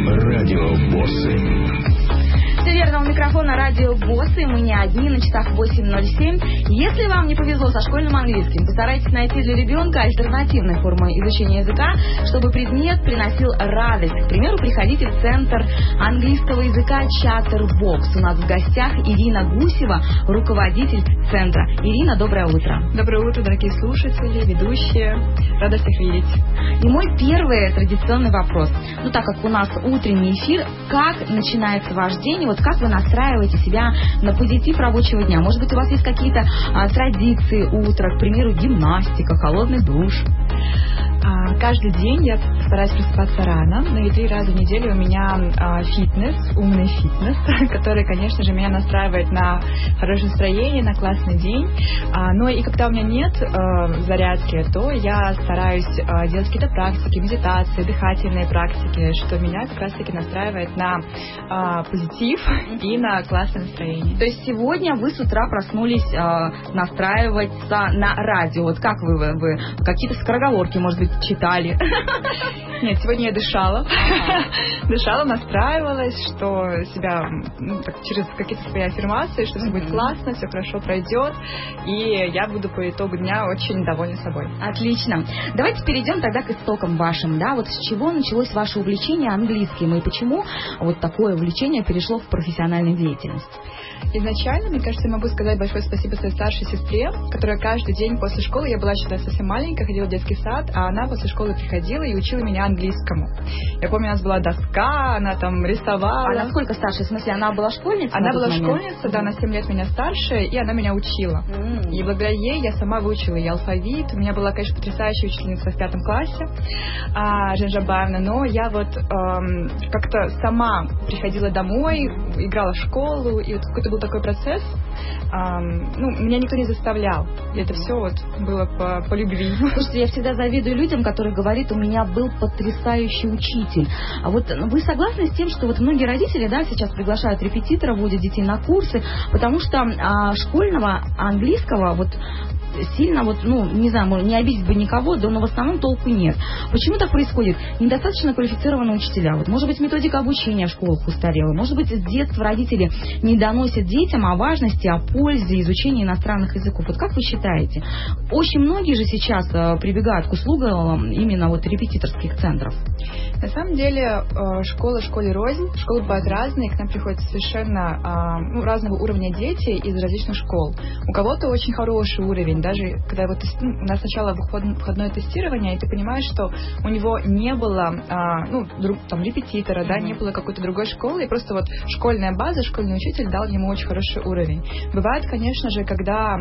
Радио Боссы. Все верно, у микрофона Радио Боссы, мы не одни, на часах 8:07. Если вам не повезло со школьным английским, постарайтесь найти для ребенка альтернативные формы изучения языка, чтобы предмет приносил радость. К примеру, приходите в Центр английского языка Chatterbox. У нас в гостях Ирина Гусева, руководитель центра. Ирина, доброе утро. Доброе утро, дорогие слушатели, ведущие. Рада всех видеть. И мой первый традиционный вопрос. Ну, так как у нас утренний эфир, как начинается ваш день? Вот как вы настраиваете себя на позитив рабочего дня? Может быть, у вас есть какие-то традиции утра, к примеру, гимнастика, холодный душ? Каждый день я стараюсь просыпаться рано, но и 3 раза в неделю у меня фитнес, умный фитнес, который, конечно же, меня настраивает на хорошее настроение, на классный день. Но и когда у меня нет зарядки, то я стараюсь делать какие-то практики, медитации, дыхательные практики, что меня как раз-таки настраивает на позитив и на классное настроение. То есть сегодня вы с утра проснулись настраиваться на радио. Вот как вы какие-то скороговорки, может быть, читали? Нет, сегодня я дышала. Дышала, настраивалась, что себя через какие-то свои аффирмации, что все будет классно, все хорошо пройдет, и я буду по итогу дня очень довольна собой. Отлично. Давайте перейдем тогда к истокам вашим, да, вот с чего началось ваше увлечение английским, и почему вот такое увлечение перешло в профессиональную деятельность? Изначально, мне кажется, я могу сказать большое спасибо своей старшей сестре, которая каждый день после школы, я была еще совсем маленькая, ходила в детский сад, а она после школы приходила и учила меня английскому. Я помню, у нас была доска, она там рисовала. А насколько старше? В смысле, она была школьницей? Она была школьница, да, на 7 лет меня старше, и она меня учила. И благодаря ей я сама выучила и алфавит. У меня была, конечно, потрясающая учительница в 5 классе, Женжабаевна, но я вот как-то сама приходила домой, играла в школу, и вот какой-то был такой процесс. Меня никто не заставлял. И это все вот было по любви. Слушайте, я всегда завидую людям, которые говорят, у меня был потрясающий учитель. А вот вы согласны с тем, что вот многие родители, да, сейчас приглашают репетитора, водят детей на курсы, потому что школьного английского вот сильно, вот, не знаю, не обидеть бы никого, да, но в основном толку нет. Почему так происходит? Недостаточно квалифицированные учителя. Вот, может быть, методика обучения в школах устарела. Может быть, с детства родители не доносят детям о важности, о пользе изучения иностранных языков. Вот как вы считаете? Очень многие же сейчас прибегают к услугам именно вот репетиторских центров. На самом деле, школа школе рознь. Школы бывают разные. К нам приходят совершенно разного уровня дети из различных школ. У кого-то очень хороший уровень. Даже когда вот у нас сначала входное тестирование, и ты понимаешь, что у него не было репетитора, да, не было какой-то другой школы, и просто вот школьная база, школьный учитель дал ему очень хороший уровень. Бывает, конечно, когда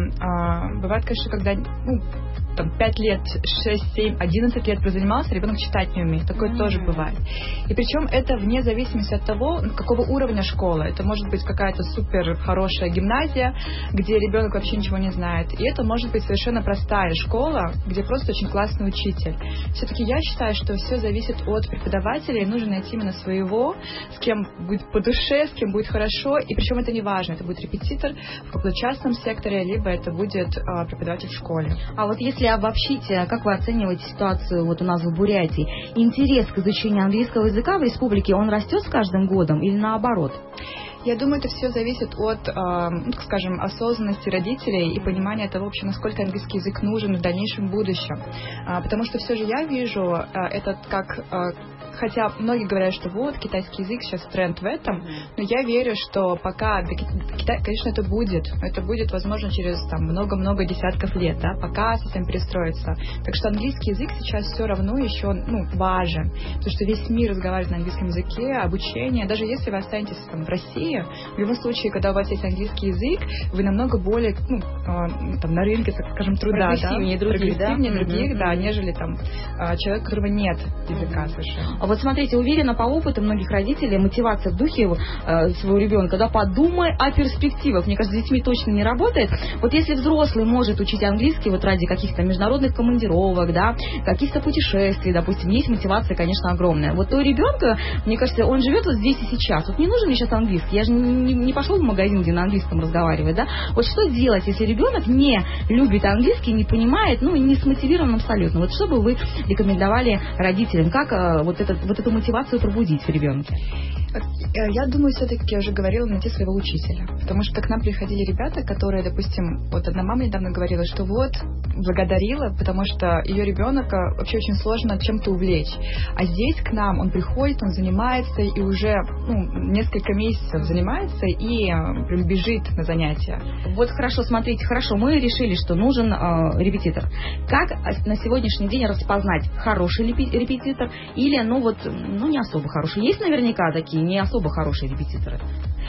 5 лет, 6, 7, 11 лет прозанимался, ребенок читать не умеет. Такое тоже бывает. И причем это вне зависимости от того, какого уровня школа. Это может быть какая-то супер хорошая гимназия, где ребенок вообще ничего не знает. И это может быть совершенно простая школа, где просто очень классный учитель. Все-таки я считаю, что все зависит от преподавателя, и нужно найти именно своего, с кем будет по душе, с кем будет хорошо. И причем это не важно. Это будет репетитор в каком-то частном секторе, либо это будет преподаватель в школе. А вот если обобщить, как вы оцениваете ситуацию вот у нас в Бурятии? Интерес к изучению английского языка в республике, он растет с каждым годом или наоборот? Я думаю, это все зависит от, осознанности родителей и понимания того, вообще, насколько английский язык нужен в дальнейшем будущем. Потому что все же я вижу это как... Хотя многие говорят, что вот, китайский язык сейчас тренд в этом, но я верю, что пока, конечно, это будет, возможно, через много-много десятков лет, да, пока совсем перестроится. Так что английский язык сейчас все равно еще, важен, потому что весь мир разговаривает на английском языке, обучение, даже если вы останетесь в России, в любом случае, когда у вас есть английский язык, вы намного более, на рынке, так скажем, труда, прогрессивнее других, да, нежели человек, у которого нет языка совершенно. Вот смотрите, уверена по опыту многих родителей, мотивация в духе своего ребенка, да, подумай о перспективах. Мне кажется, с детьми точно не работает. Вот если взрослый может учить английский вот ради каких-то международных командировок, да, каких-то путешествий, допустим, есть мотивация, конечно, огромная. Вот у ребенка, мне кажется, он живет вот здесь и сейчас. Вот не нужен мне сейчас английский, Я же не пошел в магазин, где на английском разговаривать, да? Вот что делать, если ребенок не любит английский, не понимает, ну, и не смотивирован абсолютно? Вот что бы вы рекомендовали родителям? Как вот эту мотивацию пробудить в ребенке? Я думаю, все-таки я уже говорила, найти своего учителя. Потому что к нам приходили ребята, которые, допустим, вот одна мама недавно говорила, что вот, благодарила, потому что ее ребенка вообще очень сложно чем-то увлечь. А здесь к нам он приходит, он занимается и уже несколько месяцев занимается и прям бежит на занятия. Вот хорошо, смотрите, хорошо, мы решили, что нужен репетитор. Как на сегодняшний день распознать, хороший репетитор или, не особо хороший? Есть наверняка такие не особо хорошие репетиторы?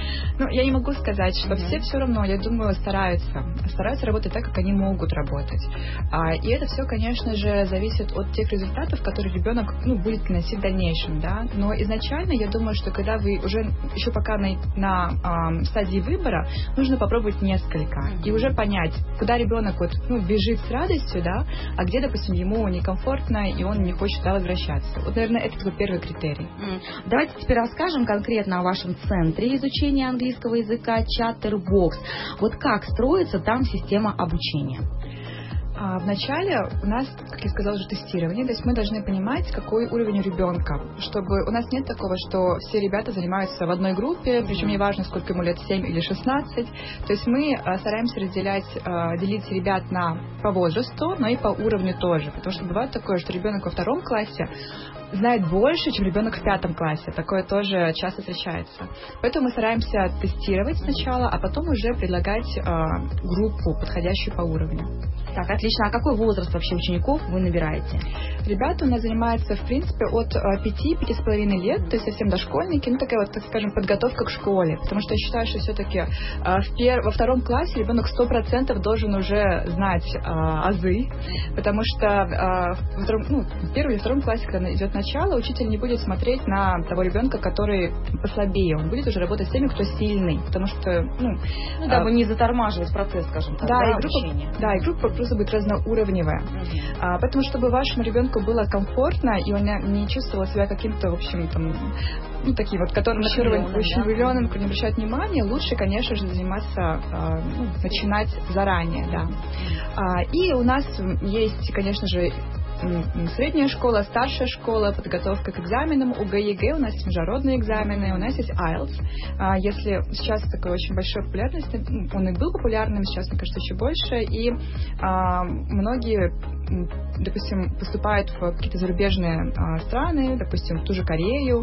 Я не могу сказать, что все равно, я думаю, стараются работать так, как они могут работать. И это все, конечно же, зависит от тех результатов, которые ребенок будет приносить в дальнейшем, да. Но изначально, я думаю, что когда вы уже еще пока на стадии выбора, нужно попробовать несколько и уже понять, куда ребенок бежит с радостью, да, а где, допустим, ему некомфортно и он не хочет возвращаться. Вот, наверное, это такой первый критерий. Давайте теперь расскажем конкретно о вашем центре изучения английского языка Chatterbox. Вот как строится там система обучения? Вначале у нас, как я сказала, уже тестирование, то есть мы должны понимать, какой уровень у ребенка, чтобы у нас нет такого, что все ребята занимаются в одной группе, причем не важно, сколько ему лет, 7 или 16, то есть мы стараемся делить ребят по возрасту, но и по уровню тоже, потому что бывает такое, что ребенок во 2 классе знает больше, чем ребенок в 5 классе. Такое тоже часто встречается. Поэтому мы стараемся тестировать сначала, а потом уже предлагать группу, подходящую по уровню. Так, отлично. А какой возраст вообще учеников вы набираете? Ребята у нас занимаются, в принципе, от 5-5,5 лет, то есть совсем дошкольники, такая так скажем, подготовка к школе. Потому что я считаю, что все-таки во 2 классе ребенок 100% должен уже знать азы, потому что в 1 или 2 классе, когда идет начало, учитель не будет смотреть на того ребенка, который послабее. Он будет уже работать с теми, кто сильный, потому что... дабы не затормаживать процесс, скажем так, обучения. И группа просто будет разноуровневая. Поэтому, чтобы вашему ребенку было комфортно, и он не чувствовал себя каким-то, в общем, таким вот, которым на первый очень влюбленным, не обращать внимания, лучше, конечно же, заниматься, начинать заранее, да. И у нас есть, конечно же, средняя школа, старшая школа, подготовка к экзаменам, ОГЭ, ЕГЭ, у нас есть международные экзамены, у нас есть IELTS. Если сейчас такой очень большой популярности, он и был популярным, сейчас, мне кажется, еще больше, и многие, допустим, поступают в какие-то зарубежные страны, допустим, в ту же Корею,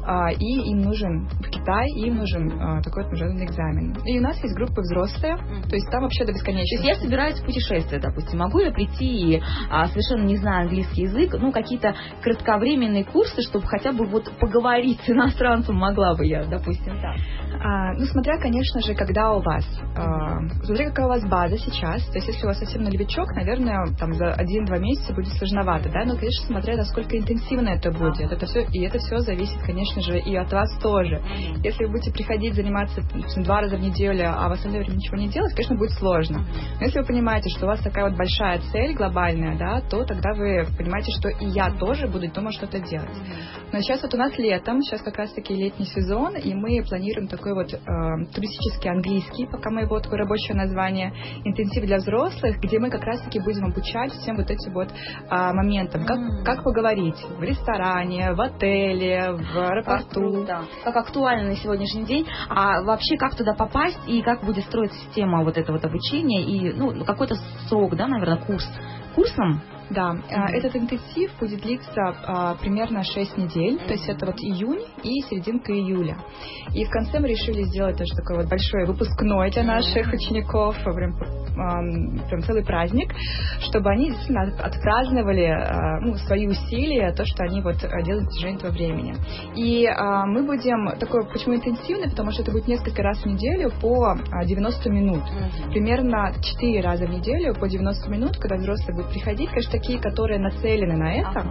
и им нужен, в Китай, им нужен такой международный экзамен. И у нас есть группы взрослые, то есть там вообще до бесконечности. То есть я собираюсь в путешествие, допустим, могу я прийти и совершенно не знаю английский язык, какие-то кратковременные курсы, чтобы хотя бы поговорить с иностранцем могла бы я, допустим, так. Смотря, конечно же, когда у вас, смотря какая у вас база сейчас, то есть если у вас совсем новичок, наверное, там за 1-2 месяца будет сложновато, да, но, конечно, смотря насколько интенсивно это будет, это все зависит, конечно же, и от вас тоже. Если вы будете приходить заниматься 2 раза в неделю, а в остальное время ничего не делать, конечно, будет сложно. Но если вы понимаете, что у вас такая вот большая цель глобальная, да, то тогда вы понимаете, что и я тоже буду дома что-то делать. Но сейчас вот у нас летом, сейчас как раз-таки летний сезон, и мы планируем такой вот туристический английский, пока мы его такое рабочее название, интенсив для взрослых, где мы как раз-таки будем обучать всем вот этим вот моментам, как поговорить в ресторане, в отеле, в аэропорту. Да. Как актуально на сегодняшний день. А вообще, как туда попасть и как будет строиться система вот этого вот обучения и какой-то срок, да, наверное, курсом? Да, этот интенсив будет длиться примерно 6 недель, то есть это вот июнь и серединка июля. И в конце мы решили сделать тоже такой вот большой выпускной для наших учеников, прям целый праздник, чтобы они действительно отпраздновали свои усилия, то, что они вот делают в течение этого времени. И мы будем такой, почему интенсивный, потому что это будет несколько раз в неделю по 90 минут. Примерно 4 раза в неделю по 90 минут, когда взрослые будут приходить, конечно, такие, которые нацелены на это.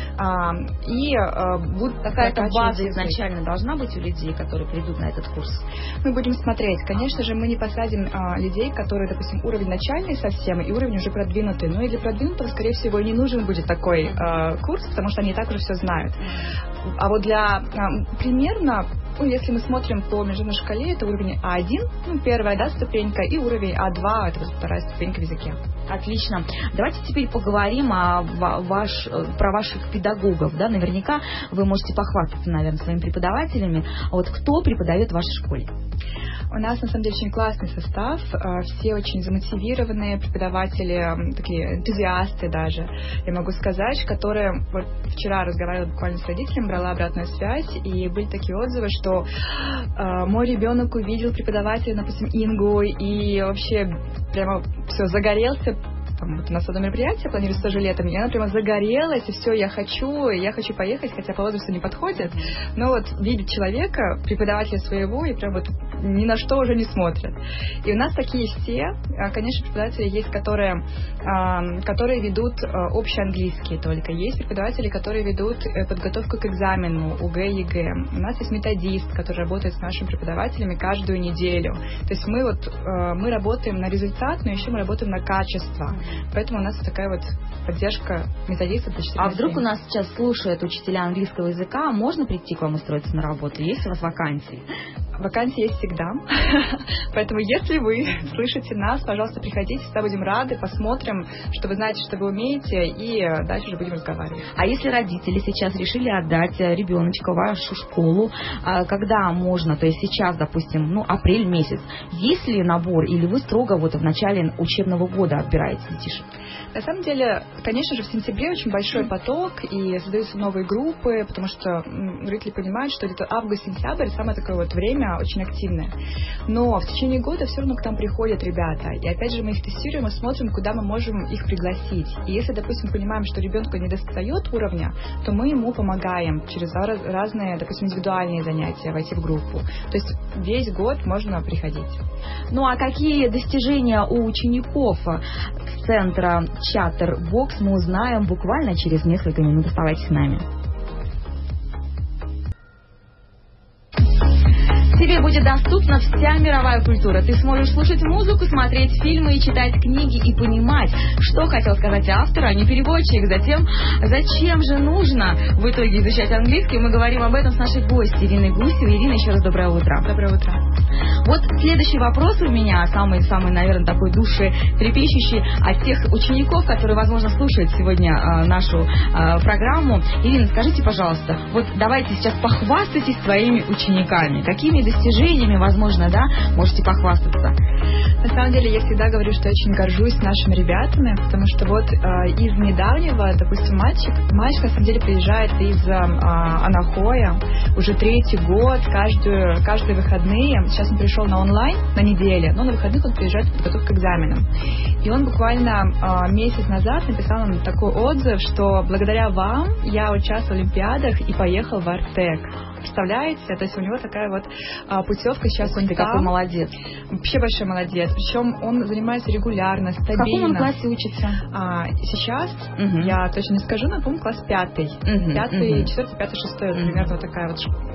И будут какая-то база изначально должна быть у людей, которые придут на этот курс. Мы будем смотреть. Конечно же, мы не посадим людей, которые, допустим, уровень начальный совсем и уровень уже продвинутый. Но и для продвинутого, скорее всего, не нужен будет такой курс, потому что они и так уже все знают. А вот для примерно если мы смотрим по международной шкале, это уровень А1, первая, да, ступенька, и уровень А2, это вторая ступенька в языке. Отлично. Давайте теперь поговорим про ваших педагогов. Да? Наверняка вы можете похвастаться, наверное, своими преподавателями. А вот кто преподает в вашей школе? У нас, на самом деле, очень классный состав. Все очень замотивированные преподаватели, такие энтузиасты даже, я могу сказать, которые... Вот вчера разговаривала буквально с родителями, брала обратную связь, и были такие отзывы, что мой ребенок увидел преподавателя, допустим, Ингу, и вообще прямо все загорелся. Вот у нас одно мероприятие планируется тоже летом, и она прямо загорелась, и все, я хочу поехать, хотя по возрасту не подходит, но вот видит человека, преподавателя своего, и прям вот ни на что уже не смотрят. И у нас такие все, конечно, преподаватели есть, которые ведут общий английский только, есть преподаватели, которые ведут подготовку к экзамену, ОГЭ, ЕГЭ. У нас есть методист, который работает с нашими преподавателями каждую неделю. То есть мы работаем на результат, но еще мы работаем на качество. Поэтому у нас такая вот поддержка методиста. А вдруг у нас сейчас слушают учителя английского языка, можно прийти к вам устроиться на работу? Есть у вас вакансии? Вакансии есть всегда. Поэтому, если вы слышите нас, пожалуйста, приходите, всегда будем рады, посмотрим, что вы знаете, что вы умеете, и дальше уже будем разговаривать. А если родители сейчас решили отдать ребеночка в вашу школу, когда можно, то есть сейчас, допустим, апрель месяц, есть ли набор, или вы строго вот в начале учебного года отбираете детишек? На самом деле, конечно же, в сентябре очень большой поток, и создаются новые группы, потому что родители понимают, что где-то август-сентябрь самое такое вот время очень активное. Но в течение года все равно к нам приходят ребята, и опять же мы их тестируем и смотрим, куда мы можем их пригласить. И если, допустим, понимаем, что ребенку не достает уровня, то мы ему помогаем через разные, допустим, индивидуальные занятия войти в группу. То есть весь год можно приходить. Ну а какие достижения у учеников центра Chatterbox мы узнаем буквально через несколько минут. Оставайтесь с нами. Тебе будет доступна вся мировая культура. Ты сможешь слушать музыку, смотреть фильмы и читать книги и понимать, что хотел сказать автор, а не переводчик. Затем, зачем же нужно в итоге изучать английский? Мы говорим об этом с нашей гостьей Ириной Гусевой. Ирина, еще раз доброе утро. Доброе утро. Вот следующий вопрос у меня, самый, наверное, такой душетрепещущий от тех учеников, которые, возможно, слушают сегодня нашу программу. Ирина, скажите, пожалуйста, вот давайте сейчас похвастайтесь своими учениками. Какими достижениями, возможно, да, можете похвастаться? На самом деле, я всегда говорю, что я очень горжусь нашими ребятами, потому что вот из недавнего, допустим, мальчик, на самом деле, приезжает из Анахоя уже 3-й год, каждые выходные. Сейчас он пришел на онлайн на неделе, но на выходных он приезжает в подготовку к экзаменам. И он буквально месяц назад написал нам такой отзыв, что благодаря вам я участвовал в олимпиадах и поехал в Артек. Представляете? То есть у него такая вот путевка сейчас. Он какой молодец. Вообще большой молодец. Причем он занимается регулярно, стабильно. В каком он классе учится? Сейчас, я точно не скажу, но, по-моему, класс 5. 5-й, 4-й, 5-й, 6-й. Примерно вот такая вот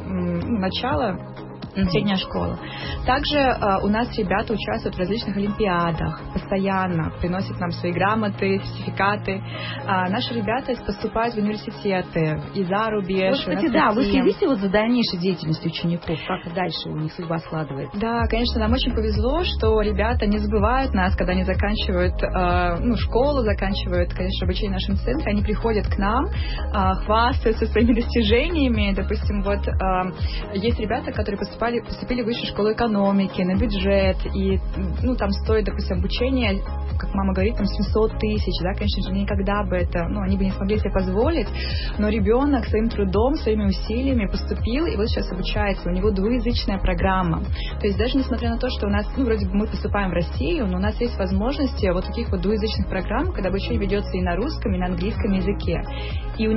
начало. Средняя школа. Также у нас ребята участвуют в различных олимпиадах, постоянно приносят нам свои грамоты, сертификаты. Наши ребята поступают в университеты и за рубеж. Вот, кстати, да, вы следите вот за дальнейшей деятельностью учеников, как дальше у них судьба складывается? Да, конечно, нам очень повезло, что ребята не забывают нас, когда они заканчивают школу, заканчивают, конечно, обучение в нашем центре, они приходят к нам, хвастаются своими достижениями. Допустим, вот есть ребята, которые поступили в высшую школу экономики, на бюджет, и там стоит, допустим, обучение, как мама говорит, там 700 тысяч, да, конечно же, никогда бы это, они бы не смогли себе позволить, но ребенок своим трудом, своими усилиями поступил, и вот сейчас обучается, у него двуязычная программа. То есть даже несмотря на то, что у нас, вроде бы мы поступаем в Россию, но у нас есть возможности вот таких вот двуязычных программ, когда обучение ведется и на русском, и на английском языке. И у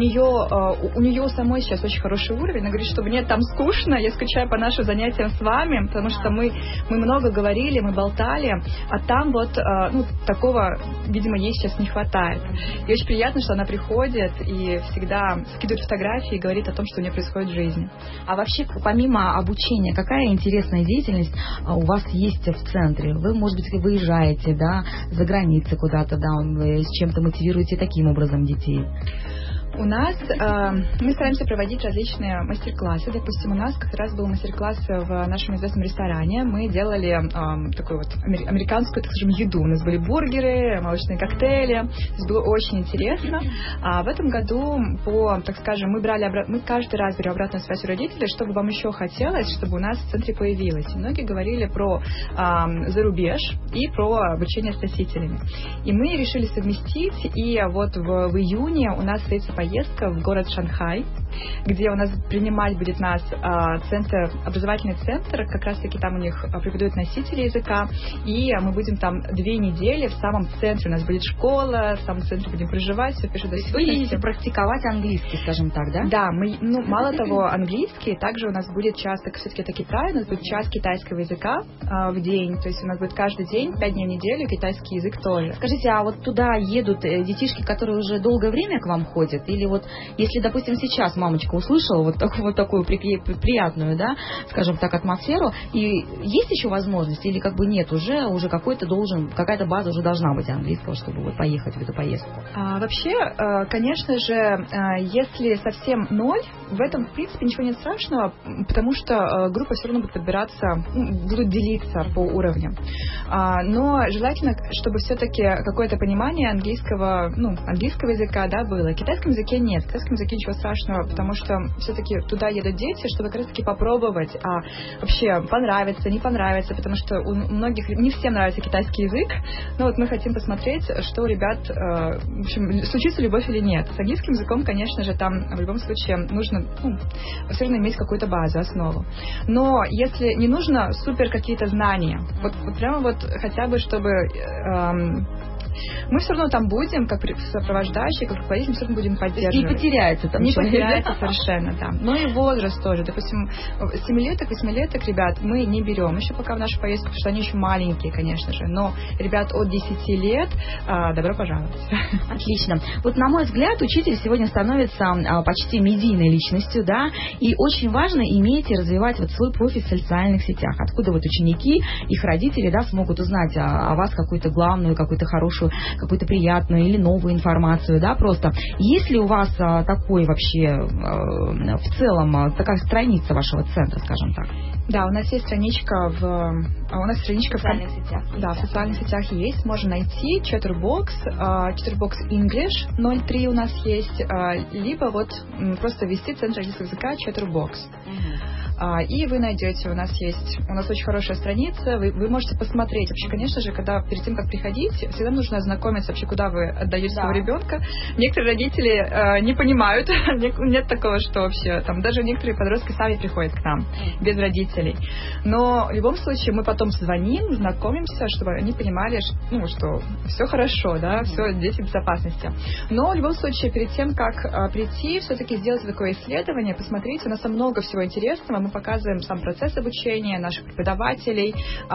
нее самой сейчас очень хороший уровень. Она говорит, что мне там скучно, я скучаю по нашим занятиям с вами, потому что мы много говорили, мы болтали, а там вот такого, видимо, ей сейчас не хватает. И очень приятно, что она приходит и всегда скидывает фотографии и говорит о том, что у нее происходит в жизни. А вообще, помимо обучения, какая интересная деятельность у вас есть в центре? Вы, может быть, выезжаете, да, за границей куда-то, да, вы с чем-то мотивируете таким образом детей? У нас мы стараемся проводить различные мастер-классы. Допустим, у нас как раз был мастер-класс в нашем известном ресторане. Мы делали такую вот американскую, так скажем, еду. У нас были бургеры, молочные коктейли. Это было очень интересно. А в этом году, так скажем, мы каждый раз берем обратную связь у родителей, что бы вам еще хотелось, чтобы у нас в центре появилось. И многие говорили про зарубеж и про обучение с носителями. И мы решили совместить, и вот в июне у нас состоится поездка в город Шанхай, где у нас принимать будет нас образовательный центр, как раз-таки там у них преподают носители языка, и мы будем там 2 недели в самом центре, у нас будет школа, в самом центре будем проживать, все пишут до сих пор. Вы едете практиковать английский, скажем так, да? Да, мало того, английский, также у нас будет час, все-таки это Китай, у нас будет час китайского языка в день, то есть у нас будет каждый день, 5 дней в неделю, китайский язык тоже. Скажите, а вот туда едут детишки, которые уже долгое время к вам ходят, или вот, если, допустим, сейчас мамочка услышала вот такую приятную, да, скажем так, атмосферу, и есть еще возможность, или как бы нет, уже какая-то база уже должна быть английского, чтобы вот поехать в эту поездку? Вообще, конечно же, если совсем ноль, в этом, в принципе, ничего нет страшного, потому что группа все равно будет подбираться, будут делиться по уровням. Но желательно, чтобы все-таки какое-то понимание английского языка, да, было. В китайском языке нет. В китайском языке ничего страшного, потому что все-таки туда едут дети, чтобы как раз-таки попробовать, вообще понравится, не понравится, потому что у многих, не всем нравится китайский язык, но вот мы хотим посмотреть, что у ребят, в общем, случится любовь или нет. С английским языком, конечно же, там в любом случае нужно все равно иметь какую-то базу, основу. Но если не нужно супер какие-то знания, вот прямо вот хотя бы, чтобы мы все равно там будем, как сопровождающие, как руководитель, все равно будем поддерживать. Не потеряется там. Не потеряется совершенно, да. Но и возраст тоже. Допустим, 7-леток, 8-леток ребят мы не берем еще пока в нашу поездку, потому что они еще маленькие, конечно же. Но ребят от 10 лет добро пожаловать. Отлично. Вот на мой взгляд, учитель сегодня становится почти медийной личностью, да, и очень важно иметь и развивать вот свой профиль в социальных сетях. Откуда вот ученики, их родители, да, смогут узнать о вас какую-то главную, какую-то хорошую, какую-то приятную или новую информацию, да, просто. Есть ли у вас такой вообще в целом такая страница вашего центра, скажем так? Да, у нас есть страничка в социальных сетях. Да, в социальных сетях есть, можно найти Chatterbox English 03 у нас есть, либо вот просто ввести Центр английского языка Chatterbox. И вы найдете, у нас очень хорошая страница, вы можете посмотреть. Вообще, конечно же, перед тем, как приходить, всегда нужно ознакомиться вообще, куда вы отдаете своего ребенка. Некоторые родители не понимают, нет такого, что вообще, там даже некоторые подростки сами приходят к нам, без родителей. Но в любом случае мы потом звоним, знакомимся, чтобы они понимали, что все хорошо, да, все, дети в безопасности. Но в любом случае, перед тем, как прийти, все-таки сделать такое исследование, посмотрите, у нас там много всего интересного. Мы показываем сам процесс обучения наших преподавателей,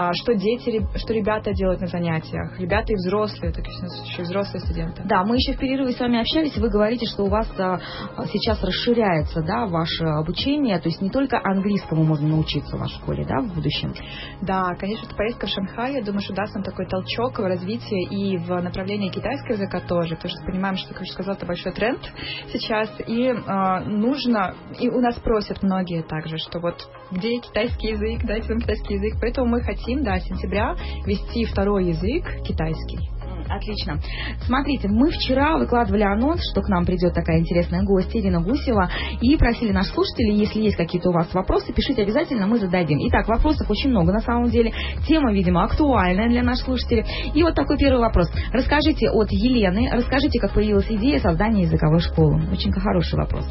что ребята делают на занятиях, ребята и взрослые, так еще взрослые студенты. Да, мы еще в перерыве с вами общались, вы говорите, что у вас сейчас расширяется, да, ваше обучение, то есть не только английскому можно научиться в вашей школе, да, в будущем? Да, конечно, эта поездка в Шанхай, я думаю, что даст нам такой толчок в развитии и в направлении китайского языка тоже, потому что понимаем, что, как я сказала, это большой тренд сейчас, и нужно, и у нас просят многие также, что вот где китайский язык, дайте нам китайский язык. Поэтому мы хотим, с сентября ввести второй язык китайский. Отлично. Смотрите, мы вчера выкладывали анонс, что к нам придет такая интересная гостья Ирина Гусева, и просили наших слушателей, если есть какие-то у вас вопросы, пишите обязательно, мы зададим. Итак, вопросов очень много на самом деле. Тема, видимо, актуальная для наших слушателей. И вот такой первый вопрос. Расскажите от Елены, как появилась идея создания языковой школы. Очень хороший вопрос.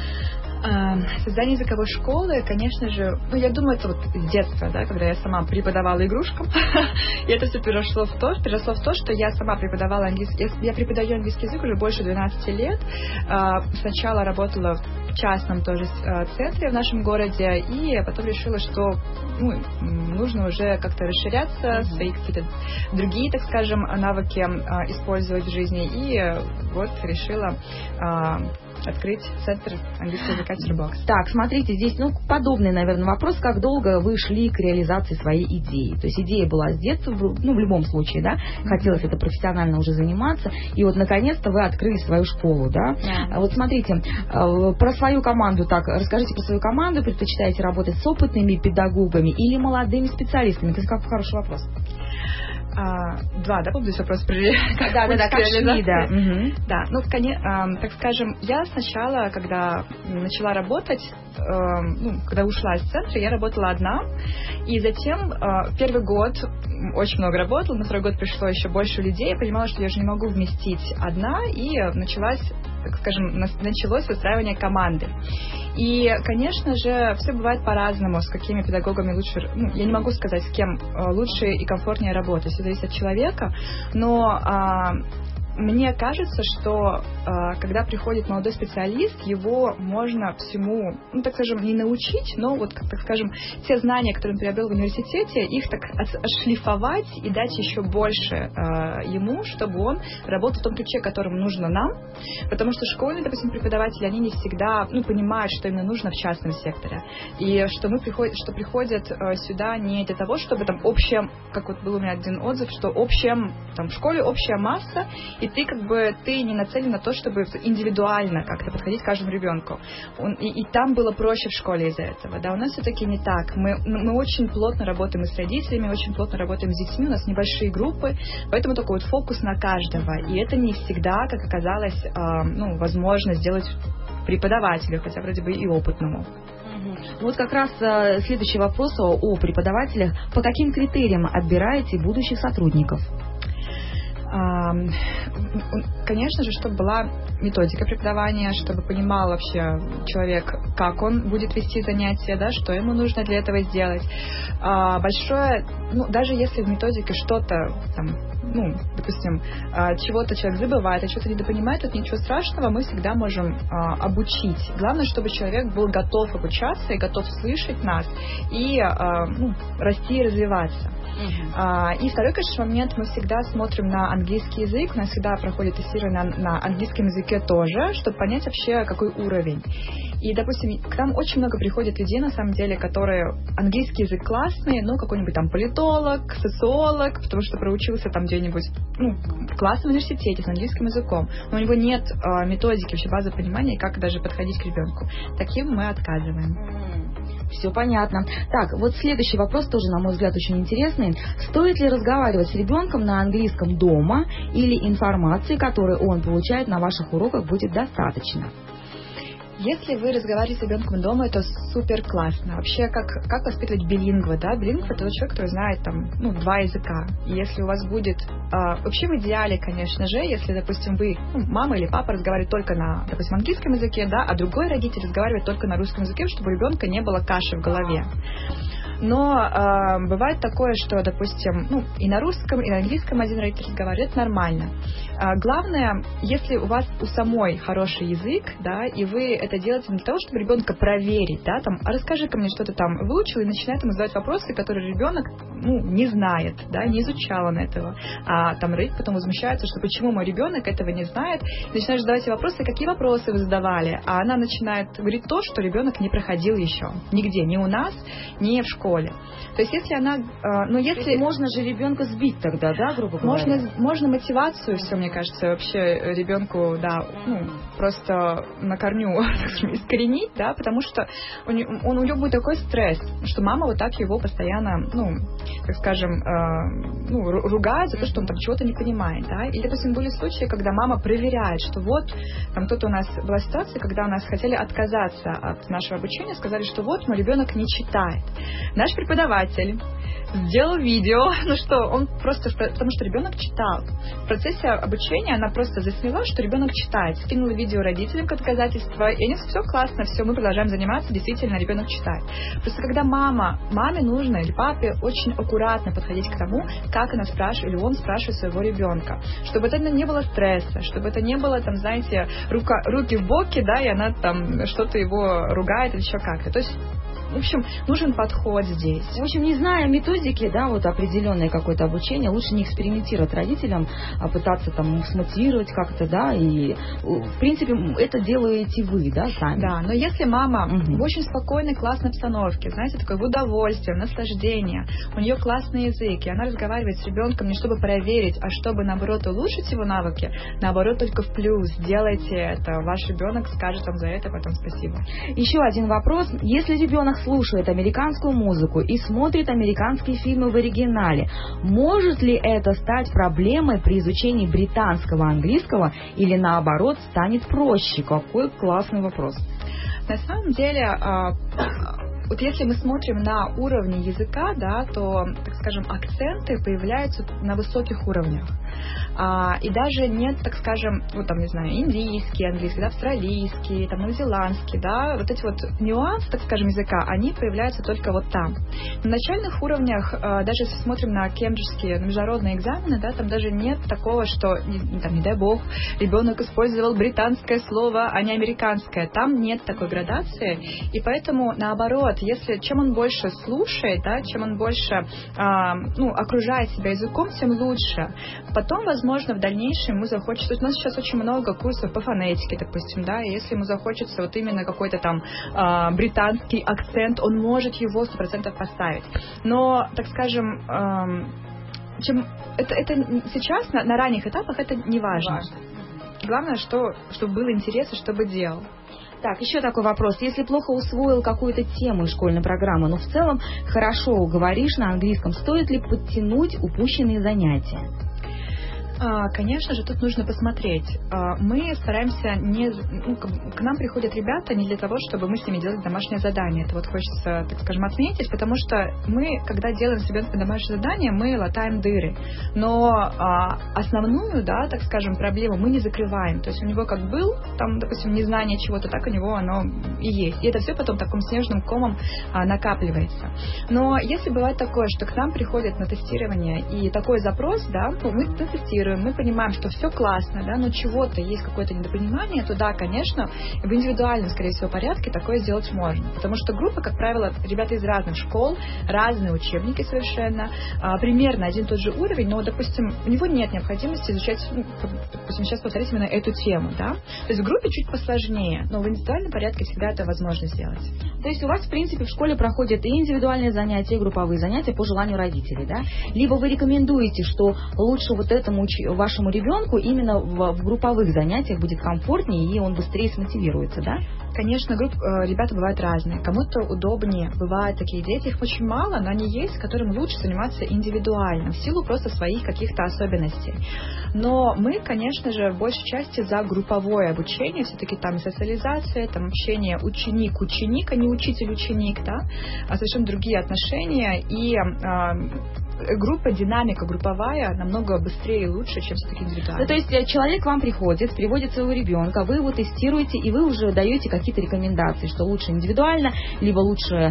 Создание языковой школы, конечно же, я думаю, это вот с детства, да, когда я сама преподавала игрушкам, и это все переросло в то, что я сама преподавала английский. Я преподаю английский язык уже больше 12 лет. Сначала работала в частном тоже центре в нашем городе, и потом решила, что нужно уже как-то расширяться, свои какие-то другие, так скажем, навыки использовать в жизни, и вот решила открыть центр английского языка Teacherbox. Так, смотрите, здесь подобный, наверное, вопрос, как долго вы шли к реализации своей идеи. То есть идея была с детства, в любом случае, да, хотелось это профессионально уже заниматься, и вот наконец-то вы открыли свою школу, да. Вот смотрите, про свою команду, так, расскажите про свою команду, предпочитаете работать с опытными педагогами или молодыми специалистами? Это как хороший вопрос. Два, да, помните вопрос про как шли, да. Да, так скажем, я сначала, когда начала работать, когда ушла из центра, я работала одна, и затем первый год очень много работала, на второй год пришло еще больше людей, я понимала, что я же не могу вместить одна, и началось выстраивание команды. И, конечно же, все бывает по-разному, с какими педагогами лучше, я не могу сказать, с кем лучше и комфортнее работать, все зависит от человека, но мне кажется, что когда приходит молодой специалист, его можно всему, так скажем, не научить, но вот, так скажем, те знания, которые он приобрел в университете, их так отшлифовать и дать еще больше ему, чтобы он работал в том ключе, которым нужно нам, потому что школьные, допустим, преподаватели, они не всегда понимают, что именно нужно в частном секторе, и что приходят сюда не для того, чтобы там общая, как вот был у меня один отзыв, что общая, там в школе общая масса, и ты не нацелен на то, чтобы индивидуально как-то подходить к каждому ребенку. И там было проще в школе из-за этого. Да, у нас все-таки не так. Мы очень плотно работаем с родителями, очень плотно работаем с детьми, у нас небольшие группы, поэтому такой вот фокус на каждого. И это не всегда, как оказалось, возможно сделать преподавателю, хотя вроде бы и опытному. Вот как раз следующий вопрос о преподавателях. По каким критериям отбираете будущих сотрудников? Конечно же, чтобы была методика преподавания, чтобы понимал вообще человек, как он будет вести занятия, да, что ему нужно для этого сделать. Большое, даже если в методике что-то, допустим, чего-то человек забывает, а что-то недопонимает, это ничего страшного, мы всегда можем обучить. Главное, чтобы человек был готов обучаться и готов слышать нас и расти и развиваться. И второй, конечно, момент, мы всегда смотрим на английский язык, у нас всегда проходит тестирование на английском языке тоже, чтобы понять вообще, какой уровень. И, допустим, к нам очень много приходит людей, на самом деле, которые английский язык классный, какой-нибудь там политолог, социолог, потому что проучился там где-нибудь, в классном университете с английским языком, но у него нет методики, вообще базы понимания, как даже подходить к ребенку. Таким мы отказываем. Все понятно. Так, вот следующий вопрос тоже, на мой взгляд, очень интересный. Стоит ли разговаривать с ребенком на английском дома или информации, которую он получает на ваших уроках, будет достаточно? Если вы разговариваете с ребенком дома, это супер классно. Вообще, как воспитывать билингва, да? Билингв — это тот человек, который знает там, 2 языка. И если у вас будет... вообще в идеале, конечно же, если, допустим, вы, мама или папа разговаривают только на, допустим, английском языке, да, а другой родитель разговаривает только на русском языке, чтобы у ребенка не было каши в голове. Но бывает такое, что, допустим, и на русском, и на английском один родитель разговаривает, это нормально. Главное, если у вас у самой хороший язык, да, и вы это делаете не для того, чтобы ребенка проверить, да, там, а расскажи-ка мне, что ты там выучил, и начинает ему задавать вопросы, которые ребенок, не знает, да, не изучал он этого. А там родитель потом возмущается, что почему мой ребенок этого не знает, и начинаешь задавать ей вопросы, какие вопросы вы задавали, а она начинает говорить то, что ребенок не проходил еще нигде, ни у нас, ни в школе. То есть, если она... если... Можно же ребенка сбить тогда, да, грубо говоря? Можно мотивацию все, мне кажется, вообще ребенку, да, просто на корню искоренить, да, потому что у него будет такой стресс, что мама вот так его постоянно, так скажем, ругает за то, что он там чего-то не понимает, да. Или, допустим, были случаи, когда мама проверяет, что вот, там кто-то у нас была ситуация, когда у нас хотели отказаться от нашего обучения, сказали, что вот, мой ребенок не читает. Наш преподаватель сделал видео, он просто, потому что ребенок читал. В процессе обучения она просто засняла, что ребенок читает, скинула видео родителям как доказательство, и они: все классно, все, мы продолжаем заниматься, действительно, ребенок читает. Просто когда маме нужно, или папе, очень аккуратно подходить к тому, как она спрашивает, или он спрашивает своего ребенка, чтобы это не было стресса, чтобы это не было, там, знаете, руки в боки, да, и она там что-то его ругает или еще как-то. То есть в общем, нужен подход здесь. В общем, не зная методики, да, вот определенное какое-то обучение, лучше не экспериментировать родителям, а пытаться там смотивировать как-то, да, и в принципе это делаете вы, да, сами. Да, но если мама в очень спокойной, классной обстановке, знаете, такое в удовольствие, в наслаждение, у нее классный язык, и она разговаривает с ребенком не чтобы проверить, а чтобы, наоборот, улучшить его навыки, наоборот, только в плюс. Делайте это, ваш ребенок скажет вам за это потом спасибо. Еще один вопрос. Если ребенок слушает американскую музыку и смотрит американские фильмы в оригинале, может ли это стать проблемой при изучении британского английского или наоборот станет проще? Какой классный вопрос. На самом деле, вот если мы смотрим на уровне языка, да, то, так скажем, акценты появляются на высоких уровнях. И даже нет, так скажем, вот там, не знаю, индийский, английский, да, австралийский, там, новозеландский, да, вот эти вот нюансы, так скажем, языка, они появляются только вот там. На начальных уровнях, даже если смотрим на кембриджские, на международные экзамены, да, там даже нет такого, что, там, не дай бог, ребенок использовал британское слово, а не американское. Там нет такой градации, и поэтому, наоборот, если чем он больше слушает, да, чем он больше окружает себя языком, тем лучше. Потом, возможно, в дальнейшем ему захочется... У нас сейчас очень много курсов по фонетике, допустим, да, и если ему захочется вот именно какой-то там британский акцент, он может его 100% поставить. Но, так скажем, это сейчас, на ранних этапах, это не важно. Главное, чтобы был интерес и чтобы делал. Так, еще такой вопрос. Если плохо усвоил какую-то тему из школьной программы, но в целом хорошо говоришь на английском, стоит ли подтянуть упущенные занятия? Конечно же, тут нужно посмотреть. Мы стараемся к нам приходят ребята не для того, чтобы мы с ними делали домашнее задание. Это вот хочется, так скажем, отметить, потому что мы, когда делаем с ребенком домашнее задание, мы латаем дыры. Но основную, да, так скажем, проблему мы не закрываем. То есть у него как был, там, допустим, незнание чего-то, так у него оно и есть. И это все потом таким снежным комом накапливается. Но если бывает такое, что к нам приходят на тестирование и такой запрос, да, мы тестируем, мы понимаем, что все классно, да, но чего-то есть какое-то недопонимание, то да, конечно, в индивидуальном, скорее всего, порядке такое сделать можно. Потому что группа, как правило, ребята из разных школ, разные учебники совершенно, примерно один и тот же уровень, но, допустим, у него нет необходимости изучать, допустим, сейчас повторить именно эту тему, да. То есть в группе чуть посложнее, но в индивидуальном порядке всегда это возможно сделать. То есть у вас, в принципе, в школе проходят и индивидуальные занятия, и групповые занятия по желанию родителей, да? Либо вы рекомендуете, что лучше вот этому вашему ребенку именно в групповых занятиях будет комфортнее, и он быстрее смотивируется, да? Конечно, ребята бывают разные. Кому-то удобнее. Бывают такие дети, их очень мало, но они есть, которым лучше заниматься индивидуально, в силу просто своих каких-то особенностей. Но мы, конечно же, в большей части за групповое обучение, все-таки там социализация, там общение ученик-ученик, а не учитель-ученик, да, а совершенно другие отношения, и группа, динамика групповая намного быстрее и лучше, чем все-таки индивидуально. Ну, то есть человек к вам приходит, приводит своего ребенка, вы его тестируете, и вы уже даете какие-то рекомендации, что лучше индивидуально, либо лучше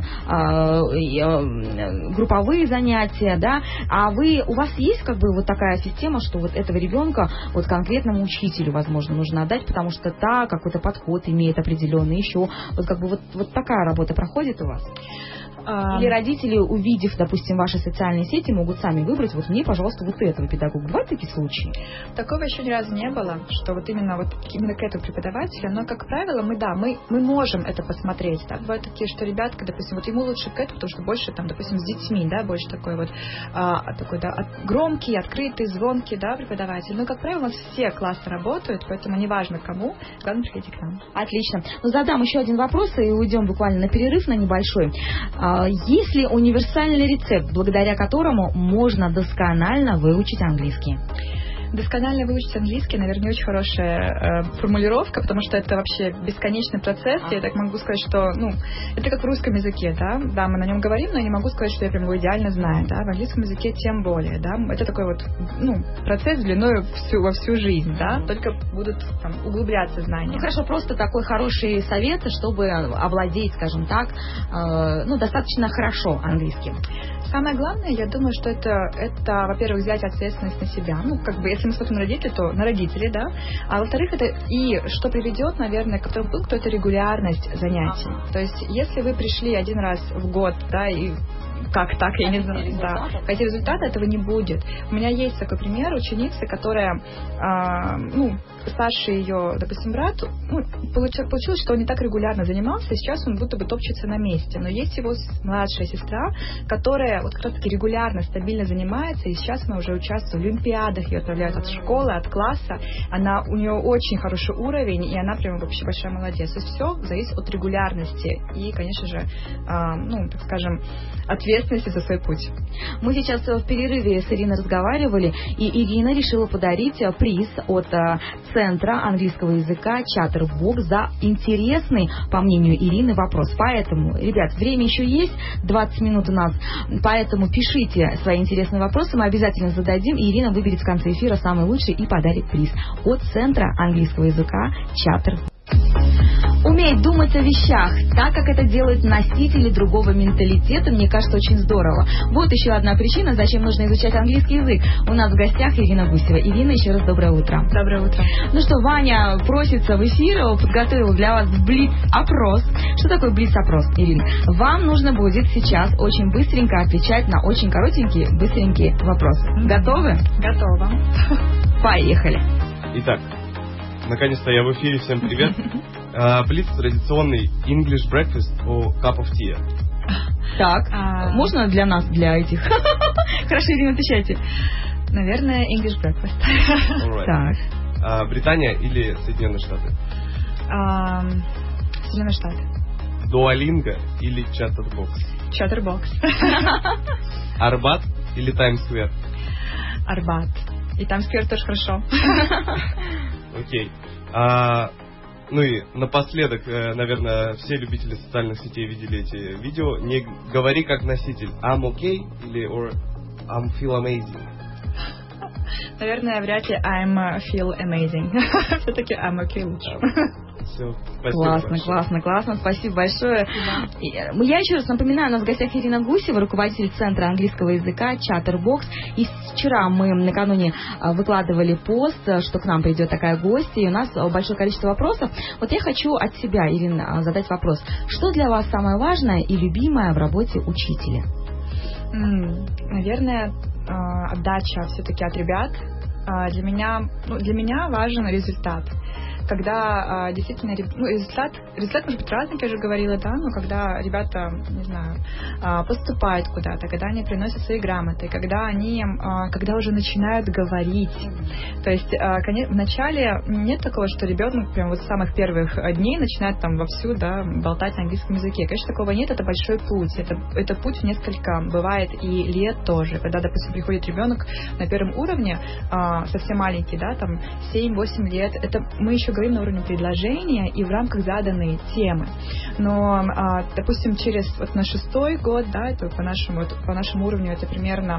групповые занятия, да, а у вас есть как бы вот такая система, что вот этого ребенка вот конкретному учителю, возможно, нужно отдать, потому что какой-то подход имеет определенный еще, вот как бы вот такая работа проходит у вас? Или родители, увидев, допустим, ваши социальные сети, могут сами выбрать, вот мне, пожалуйста, вот этого педагога. Бывают такие случаи? Такого еще ни разу не было, что вот именно к этому преподавателю, но, как правило, мы можем это посмотреть. Да? Бывают такие, что ребятка, допустим, вот ему лучше к этому, потому что больше, там, допустим, с детьми, да, больше такой вот громкий, открытый, звонкий, да, преподаватель. Но, как правило, у нас все классно работают, поэтому неважно кому, главное, приходите к нам. Отлично. Ну, задам еще один вопрос, и уйдем буквально на перерыв, на небольшой. Есть ли универсальный рецепт, благодаря которому можно досконально выучить английский? Досконально выучить английский, наверное, очень хорошая формулировка, потому что это вообще бесконечный процесс. Я так могу сказать, что, это как в русском языке, да, мы на нем говорим, но я не могу сказать, что я прям его идеально знаю, да, в английском языке тем более, да, это такой вот, процесс длиной во всю жизнь, да, только будут там углубляться знания. Хорошо, просто такой хороший совет, чтобы овладеть, скажем так, достаточно хорошо английским. Самое главное, я думаю, что это, во-первых, взять ответственность на себя. Ну, как бы, если мы смотрим на родителей, то на родителей, да. А во-вторых, это и что приведет, наверное, к тому пункту, это регулярность занятий. То есть, если вы пришли один раз в год, да, и как так, я не знаю, да. Хотя результата этого не будет. У меня есть такой пример ученицы, которая, старший ее, допустим, брат, получилось, что он не так регулярно занимался, и сейчас он будто бы топчется на месте. Но есть его младшая сестра, которая вот как раз-таки регулярно, стабильно занимается, и сейчас она уже участвует в олимпиадах, ее отправляют от школы, от класса. У нее очень хороший уровень, и она прям вообще большая молодец. То есть все зависит от регулярности и, конечно же, так скажем, ответственности за свой путь. Мы сейчас в перерыве с Ириной разговаривали, и Ирина решила подарить приз от Центра английского языка Chatterbox за интересный, по мнению Ирины, вопрос. Поэтому, ребят, время еще есть, 20 минут у нас, поэтому пишите свои интересные вопросы, мы обязательно зададим, и Ирина выберет в конце эфира самый лучший и подарит приз от Центра английского языка Chatterbox. Уметь думать о вещах, так как это делают носители другого менталитета, мне кажется, очень здорово. Вот еще одна причина, зачем нужно изучать английский язык. У нас в гостях Ирина Гусева. Ирина, еще раз доброе утро. Доброе утро. Ну что, Ваня просится в эфир, подготовил для вас блиц-опрос. Что такое блиц-опрос, Ирина? Вам нужно будет сейчас очень быстренько отвечать на очень коротенькие, быстренькие вопросы. Готовы? Готова. Поехали. Итак, наконец-то я в эфире, всем привет. Блиц традиционный English breakfast or cup of tea. Так, можно для нас, для этих? Хорошо, Ирина, отвечайте. Наверное, English breakfast. Так. Британия или Соединенные Штаты? Соединенные Штаты. Duolingo или Chatterbox? Chatterbox. Арбат или Таймс-сквер? Арбат. И Таймс-сквер тоже хорошо. Окей. Ну и напоследок, наверное, все любители социальных сетей видели эти видео. Не говори как носитель. I'm okay или or I'm feel amazing. Наверное, вряд ли I'm feel amazing. Все-таки I'm okay лучше. Все, спасибо. Классно, спасибо большое. Да. Я еще раз напоминаю, у нас в гостях Ирина Гусева, руководитель Центра английского языка Chatterbox. И вчера мы накануне выкладывали пост, что к нам придет такая гостья, и у нас большое количество вопросов. Вот я хочу от себя, Ирина, задать вопрос. Что для вас самое важное и любимое в работе учителя? Наверное, отдача все-таки от ребят. Для меня важен результат. Когда действительно результат может быть разный, как я уже говорила, да, но когда ребята, не знаю, поступают куда-то, когда они приносят свои грамоты, когда уже начинают говорить. То есть вначале нет такого, что ребенок прям вот с самых первых дней начинает там вовсю, да, болтать на английском языке. Конечно, такого нет, это большой путь. Это путь в несколько, бывает и лет тоже. Когда, допустим, приходит ребенок на первом уровне, совсем маленький, да, там 7-8 лет, это мы еще говорим на уровне предложения и в рамках заданной темы. Но, допустим, на 6-й год, да, это по нашему уровню это примерно,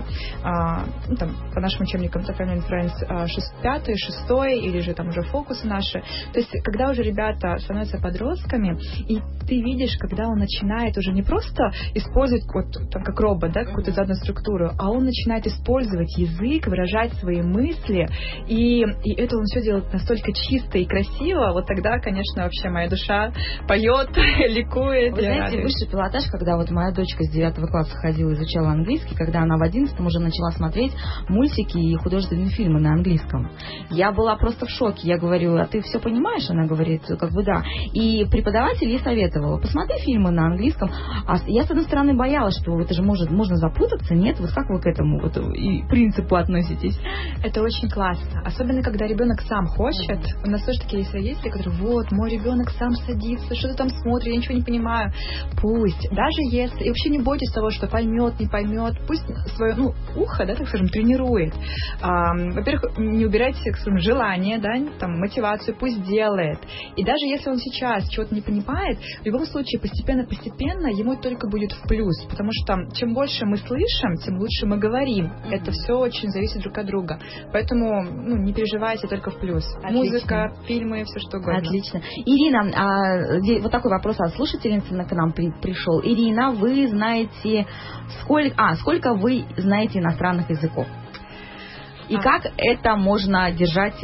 по нашим учебникам это примерно 5-й, 6-й, или же там уже фокусы наши. То есть, когда уже ребята становятся подростками, и ты видишь, когда он начинает уже не просто использовать вот, там, как робот, да, какую-то заданную структуру, а он начинает использовать язык, выражать свои мысли, и это он все делает настолько чисто и красиво, вот тогда, конечно, вообще моя душа поет, ликует. Вы знаете, высший пилотаж, когда вот моя дочка с 9 класса ходила, изучала английский, когда она в 11 уже начала смотреть мультики и художественные фильмы на английском. Я была просто в шоке. Я говорю, а ты все понимаешь? Она говорит, как бы да. И преподаватель ей советовала, посмотри фильмы на английском. А я, с одной стороны, боялась, что это же можно запутаться, нет? Вот как вы к этому вот, и принципу относитесь? Это очень классно. Особенно, когда ребенок сам хочет. У нас тоже такие есть родители, которые, вот, мой ребенок сам садится, что-то там смотрит, я ничего не понимаю. Пусть. Даже если... И вообще не бойтесь того, что поймет, не поймет. Пусть свое, ухо, да, так скажем, тренирует. Во-первых, не убирайте, так скажем, желание, да, там, мотивацию, пусть делает. И даже если он сейчас чего-то не понимает, в любом случае, постепенно ему только будет в плюс. Потому что чем больше мы слышим, тем лучше мы говорим. Это все очень зависит друг от друга. Поэтому, не переживайте, только в плюс. Отлично. Музыка, фильмы, фильмы, все что угодно. Отлично. Ирина, вот такой вопрос от слушательницы к нам пришел. Ирина, вы знаете, сколько вы знаете иностранных языков? И как это можно держать,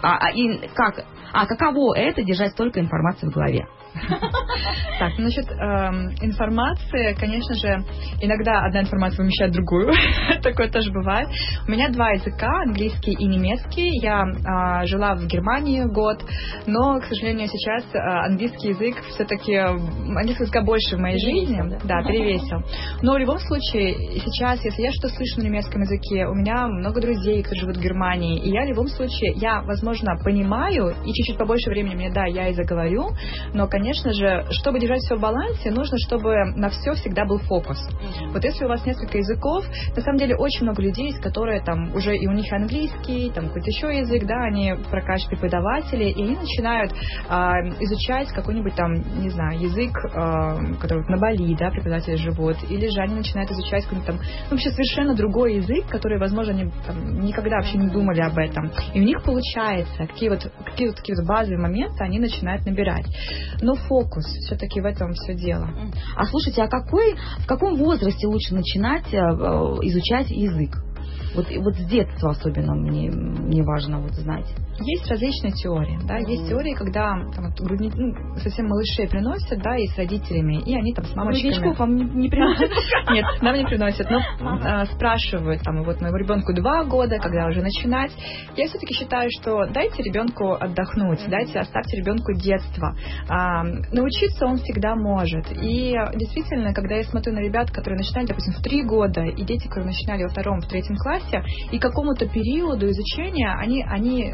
каково это держать столько информации в голове? Так, насчет информации, конечно же, иногда одна информация вымещает другую. Такое тоже бывает. У меня 2 языка, английский и немецкий. Я жила в Германии год, но, к сожалению, сейчас английский язык все-таки, английский языка больше в моей жизни. Да, перевесил. Но в любом случае, сейчас, если я что-то слышу на немецком языке, у меня много друзей, кто живут в Германии, и я в любом случае, возможно, понимаю, и чуть-чуть побольше времени мне, я и заговорю, но, конечно же, чтобы держать все в балансе, нужно, чтобы на все всегда был фокус. Вот если у вас несколько языков, на самом деле очень много людей есть, которые там уже и у них английский, там какой-то еще язык, они преподаватели, и они начинают изучать какой-нибудь там, не знаю, язык, который на Бали, преподаватели живут, или же они начинают изучать какой-нибудь там, вообще совершенно другой язык, который, возможно, они там никогда вообще не думали об этом. И у них получается, какие вот базовые моменты они начинают набирать. Но фокус, все-таки в этом все дело. А слушайте, в каком возрасте лучше начинать изучать язык? Вот с детства особенно мне важно знать. Есть различные теории, есть теории, когда там, совсем малышей приносят, и с родителями, и они там с мамочками. Грудничков вам не приносят? Нет, нам не приносят, но спрашивают, моему ребенку 2 года, когда уже начинать. Я все-таки считаю, что дайте ребенку отдохнуть, оставьте ребенку детство. Научиться он всегда может. И действительно, когда я смотрю на ребят, которые начинали, допустим, в 3 года, и дети, которые начинали во 2-м, в 3-м классе, и к какому-то периоду изучения они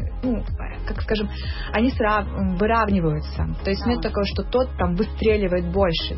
выравниваются. То есть нет такого, что тот там выстреливает больше,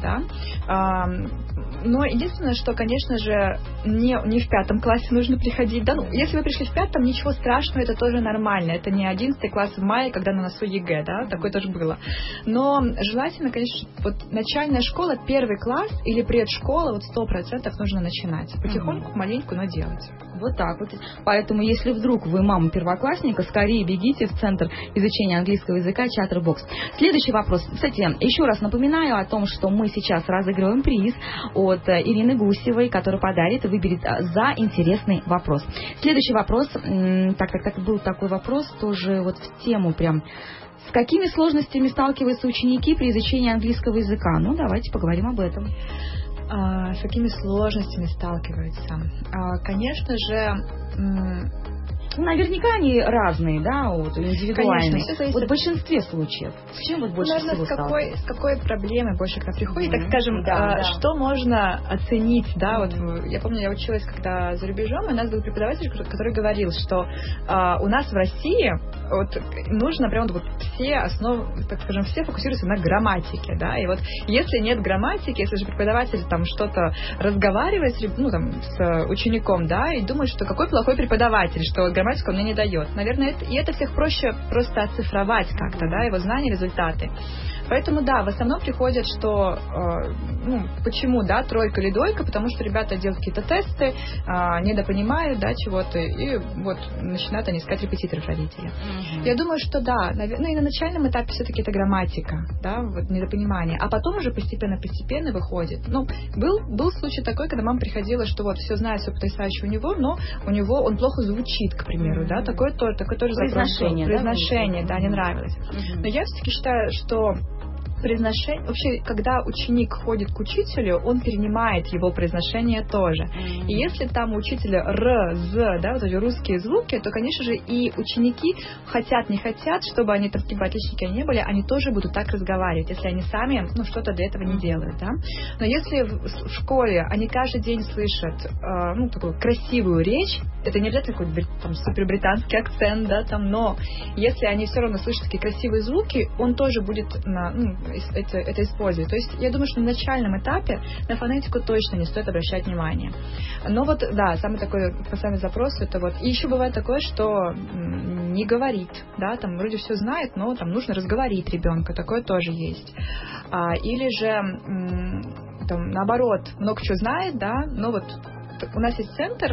Но единственное, что, конечно же, не в 5 классе нужно приходить. Если вы пришли в 5, ничего страшного, это тоже нормально. Это не 11 класс в мае, когда на носу ЕГЭ, такое тоже было. Но желательно, конечно, начальная школа, 1 класс или предшкола, 100% нужно начинать. Потихоньку, маленьку, но делать. Вот так вот. Поэтому, если вдруг вы мама первоклассника, скорее бегите в Центр изучения английского языка Chatterbox. Следующий вопрос. Кстати, еще раз напоминаю о том, что мы сейчас разыгрываем приз от Ирины Гусевой, который выберет за интересный вопрос. Следующий вопрос. Так, был такой вопрос, тоже в тему прям. С какими сложностями сталкиваются ученики при изучении английского языка? Давайте поговорим об этом. С какими сложностями сталкиваются? Конечно же... Наверняка они разные, индивидуальные. Конечно, в большинстве случаев. С чем больше всего сталкиваетесь? С какой проблемой больше когда приходит? Так скажем, что можно оценить, Я помню, я училась, когда за рубежом, и у нас был преподаватель, который говорил, что у нас в России нужно прям все основы, так скажем, все фокусируются на грамматике, И если нет грамматики, если же преподаватель там что-то разговаривает, с учеником, и думает, что какой плохой преподаватель, что грамматика мне не дает. Наверное, это всех проще просто оцифровать как-то, его знания, результаты. Поэтому, в основном приходят, что, почему, 3 или 2, потому что ребята делают какие-то тесты, недопонимают, чего-то, и начинают они искать репетиторов родителей. Я думаю, что и на начальном этапе все-таки это грамматика, недопонимание, а потом уже постепенно выходит. Был случай такой, когда мама приходила, что все знает, все потрясающе у него, но он плохо звучит, к примеру, такое тоже произношение, произношение, не нравилось. Но я все-таки считаю, что произношение, вообще, когда ученик ходит к учителю, он перенимает его произношение тоже. И если там у учителя р, з, эти русские звуки, то, конечно же, и ученики хотят, не хотят, чтобы они там какие бы отличники они не были, они тоже будут так разговаривать, если они сами, что-то для этого не делают, Но если в школе они каждый день слышат, такую красивую речь, это не обязательно какой-то супербританский акцент, но если они все равно слышат такие красивые звуки, он тоже будет это использовать. То есть я думаю, что на начальном этапе на фонетику точно не стоит обращать внимание. Но самый запрос, это И еще бывает такое, что не говорит, вроде все знает, но нужно разговорить ребенка, такое тоже есть. Или же наоборот, много чего знает, но у нас есть центр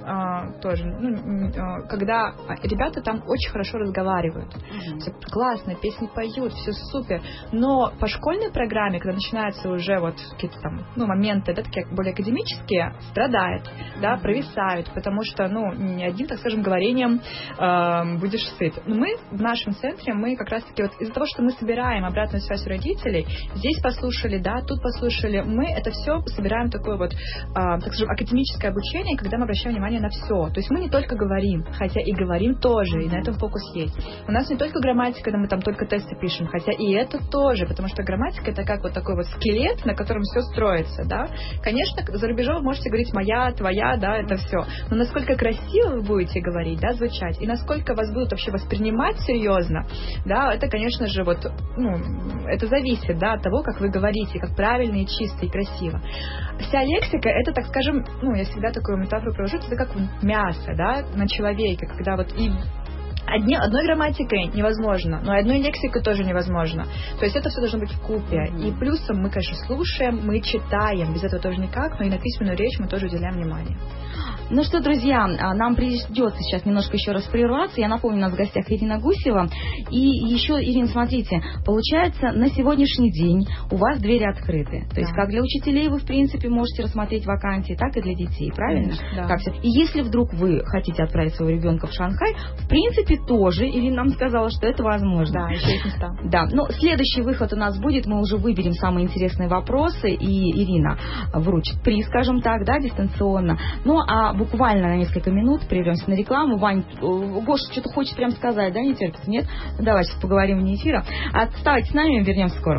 тоже, когда ребята там очень хорошо разговаривают, все классно, песни поют, все супер, но по школьной программе, когда начинаются уже вот какие-то там, моменты, да, такие более академические, страдает, да, провисают, потому что, не одним, так скажем, говорением будешь сыт. Но мы в нашем центре, мы как раз-таки вот из-за того, что мы собираем обратную связь у родителей, здесь послушали, да, тут послушали, мы это все собираем такое вот, так скажем, академическое обучение, когда мы обращаем внимание на все. То есть мы не только говорим, хотя и говорим тоже, и на этом фокус есть. У нас не только грамматика, когда мы там только тесты пишем, хотя и это тоже, потому что грамматика это как вот такой вот скелет, на котором все строится, да. Конечно, за рубежом вы можете говорить моя, твоя, да, это все. Но насколько красиво вы будете говорить, да, звучать, и насколько вас будут вообще воспринимать серьезно, да, это, конечно же, вот, это зависит, да, от того, как вы говорите, как правильно и чисто и красиво. Вся лексика, это, так скажем, я всегда такую метафору провожу, это как мясо, да, на человеке, когда вот и одной грамматикой невозможно, но одной лексикой тоже невозможно. То есть это все должно быть вкупе. И плюсом мы, конечно, слушаем, мы читаем, без этого тоже никак, но и на письменную речь мы тоже уделяем внимание. Ну что, друзья, нам придется сейчас немножко еще раз прерваться. Я напомню, у нас в гостях Ирина Гусева. И еще, Ирина, смотрите, получается, на сегодняшний день у вас двери открыты. То есть как для учителей вы, в принципе, можете рассмотреть вакансии, так и для детей, правильно? Да. Как все. И если вдруг вы хотите отправить своего ребенка в Шанхай, в принципе, тоже, Ирина нам сказала, что это возможно. Да, еще есть места. Да, но следующий выход у нас будет, мы уже выберем самые интересные вопросы, и Ирина вручит приз, скажем так, да, дистанционно. Ну, а буквально на несколько минут прервемся на рекламу. Вань, Гоша что-то хочет прям сказать, да, не терпится, нет? Давайте поговорим вне эфира. Оставайтесь с нами, вернемся скоро.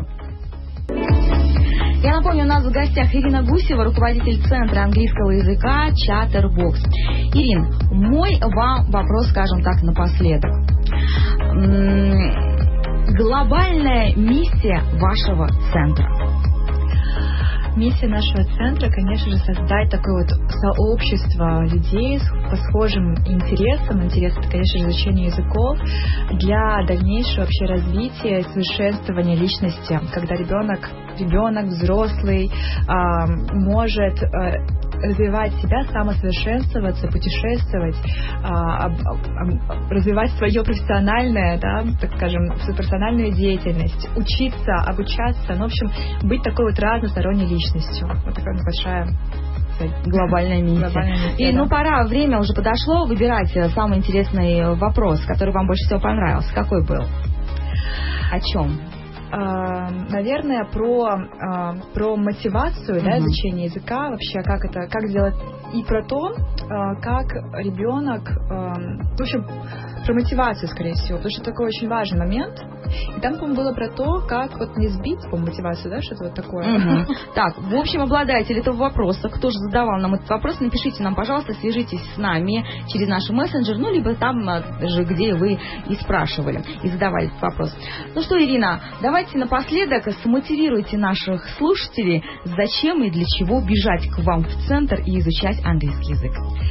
Я напомню, у нас в гостях Ирина Гусева, руководитель Центра английского языка Chatterbox. Ирин, мой вам вопрос, скажем так, напоследок. Глобальная миссия вашего центра? Миссия нашего центра, конечно же, создать такое вот сообщество людей по схожим интересам. Интерес — это, конечно же, изучение языков для дальнейшего вообще развития и совершенствования личности, когда ребенок, взрослый, может развивать себя, самосовершенствоваться, путешествовать, развивать свое профессиональное, да, так скажем, свою профессиональную деятельность, учиться, обучаться, в общем, быть такой вот разносторонней личностью. Вот такая небольшая глобальная миссия. И, да. Пора, время уже подошло, выбирать самый интересный вопрос, который вам больше всего понравился. Какой был? О чем? Наверное, про мотивацию, да, изучения языка, вообще как сделать, и про то, как ребенок, в общем, про мотивацию, скорее всего, потому что такой очень важный момент. И там, по-моему, было про то, как вот не сбить, по-моему, мотивацию, да, что-то вот такое. Так, в общем, обладатель этого вопроса, кто же задавал нам этот вопрос, напишите нам, пожалуйста, свяжитесь с нами через наш мессенджер, либо там же, где вы и спрашивали, и задавали этот вопрос. Ну что, Ирина, давайте напоследок смотивируйте наших слушателей, зачем и для чего бежать к вам в центр и изучать английский язык.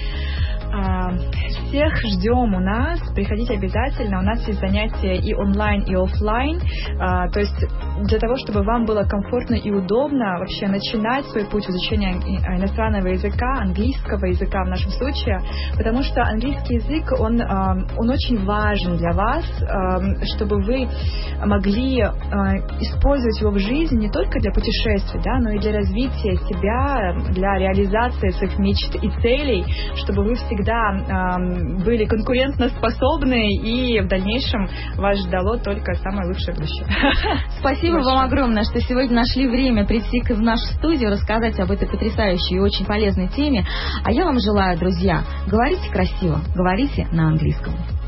Всех ждем у нас, приходите обязательно, у нас есть занятия и онлайн, и офлайн, то есть для того, чтобы вам было комфортно и удобно вообще начинать свой путь в изучении иностранного языка, английского языка в нашем случае, потому что английский язык, он очень важен для вас, чтобы вы могли использовать его в жизни не только для путешествий, да, но и для развития себя, для реализации своих мечт и целей, чтобы вы всегда были конкурентоспособны, и в дальнейшем вас ждало только самое лучшее будущее. Спасибо вам огромное, что сегодня нашли время прийти в нашу студию, рассказать об этой потрясающей и очень полезной теме. А я вам желаю, друзья, говорите красиво, говорите на английском.